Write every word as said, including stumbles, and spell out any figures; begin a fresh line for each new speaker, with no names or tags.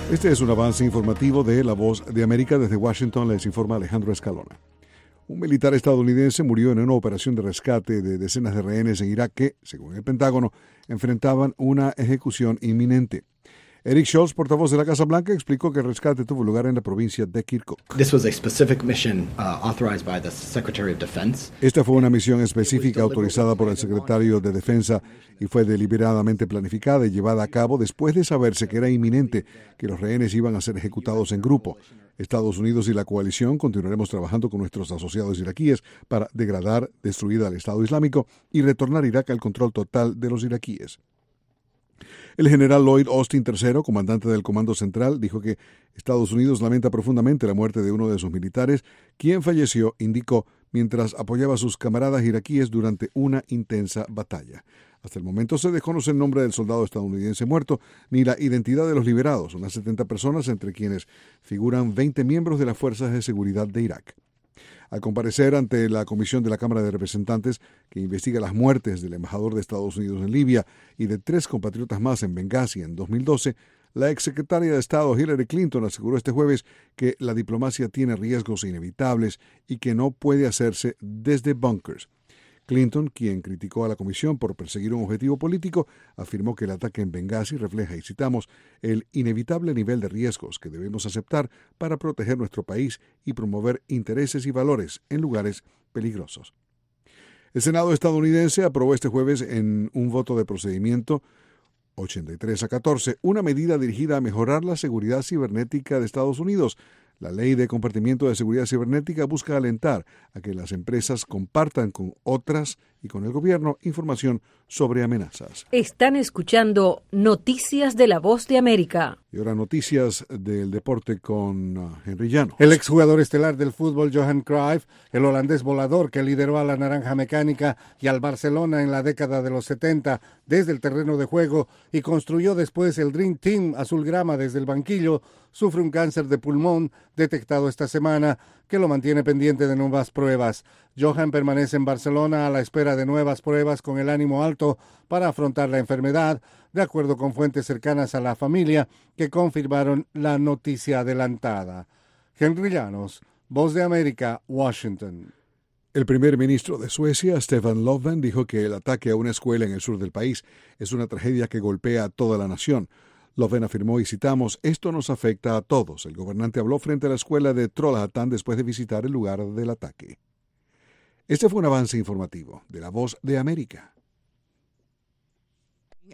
Este es un avance informativo de La Voz de América. Desde Washington les informa Alejandro Escalona. Un militar estadounidense murió en una operación de rescate de decenas de rehenes en Irak que, según el Pentágono, enfrentaban una ejecución inminente. Eric Schultz, portavoz de la Casa Blanca, explicó que el rescate tuvo lugar en la provincia de Kirkuk.
This was a specific mission uh, authorized by the Secretary of Defense.
Esta fue una misión específica autorizada por el secretario de Defensa y fue deliberadamente planificada y llevada a cabo después de saberse que era inminente que los rehenes iban a ser ejecutados en grupo. Estados Unidos y la coalición continuaremos trabajando con nuestros asociados iraquíes para degradar, destruir al Estado Islámico y retornar Irak al control total de los iraquíes. El general Lloyd Austin tercero, comandante del Comando Central, dijo que Estados Unidos lamenta profundamente la muerte de uno de sus militares, quien falleció, indicó, mientras apoyaba a sus camaradas iraquíes durante una intensa batalla. Hasta el momento se desconoce el nombre del soldado estadounidense muerto ni la identidad de los liberados, unas setenta personas, entre quienes figuran veinte miembros de las fuerzas de seguridad de Irak. Al comparecer ante la Comisión de la Cámara de Representantes, que investiga las muertes del embajador de Estados Unidos en Libia y de tres compatriotas más en Benghazi en dos mil doce, la exsecretaria de Estado Hillary Clinton aseguró este jueves que la diplomacia tiene riesgos inevitables y que no puede hacerse desde búnkers. Clinton, quien criticó a la comisión por perseguir un objetivo político, afirmó que el ataque en Benghazi refleja, y citamos, el inevitable nivel de riesgos que debemos aceptar para proteger nuestro país y promover intereses y valores en lugares peligrosos. El Senado estadounidense aprobó este jueves en un voto de procedimiento ochenta y tres a catorce una medida dirigida a mejorar la seguridad cibernética de Estados Unidos. La Ley de Compartimiento de Seguridad Cibernética busca alentar a que las empresas compartan con otras y con el gobierno información sobre amenazas.
Están escuchando Noticias de La Voz de América.
Y ahora noticias del deporte con uh, Henry Llanos.
El exjugador estelar del fútbol Johan Cruyff, el holandés volador que lideró a la Naranja Mecánica y al Barcelona en la década de los setenta desde el terreno de juego y construyó después el Dream Team azulgrama desde el banquillo, sufre un cáncer de pulmón detectado esta semana que lo mantiene pendiente de nuevas pruebas. Johan permanece en Barcelona a la espera de nuevas pruebas con el ánimo alto para afrontar la enfermedad, de acuerdo con fuentes cercanas a la familia que confirmaron la noticia adelantada. Henry Llanos, Voz de América, Washington.
El primer ministro de Suecia, Stefan Löfven, dijo que el ataque a una escuela en el sur del país es una tragedia que golpea a toda la nación. Löfven afirmó, y citamos, «Esto nos afecta a todos». El gobernante habló frente a la escuela de Trollhättan después de visitar el lugar del ataque. Este fue un avance informativo de La Voz de América.